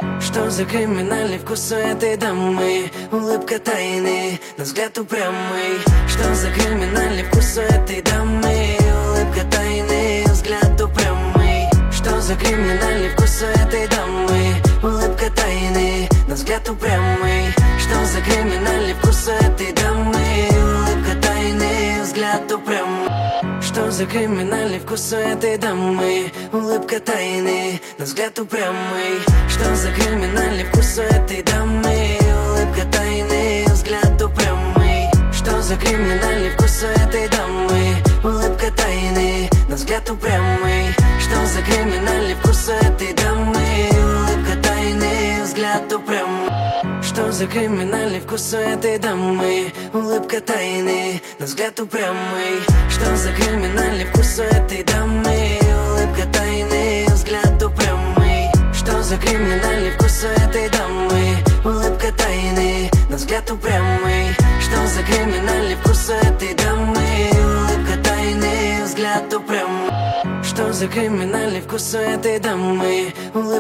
Что за криминальный вкус у этой дамы? Улыбка тайны, но взгляд упрямый. Что за криминальный вкус у этой дамы? Улыбка тайны, взгляд упрямый. Что за криминальный вкус у этой дамы? Улыбка тайны, но взгляд упрямый. Что за криминальный вкус у этой дамы? Улыбка тайны, взгляд упрямый. Что за криминальный вкус у этой дамы? Улыбка тайны, но взгляд упрямый. Что за криминальный вкус у этой дамы? Улыбка тайны, взгляд упрямый. Что за криминальный вкус у этой дамы? Улыбка тайны, но взгляд упрямый. Что за криминальный вкус у этой дамы? Улыбка тайны, взгляд упрямый. Что за криминальный вкус у этой дамы? Улыбка тайны, но взгляд упрямый. Что за криминальный вкус у этой дамы? Улыбка тайны, взгляд упрямый. Что за криминальный вкус у этой дамы? Улыбка тайны, но взгляд упрямый. Что за криминальный вкус у этой дамы? Улыбка тайны, взгляд упрямый. Что за криминальный вкус у этой дамы?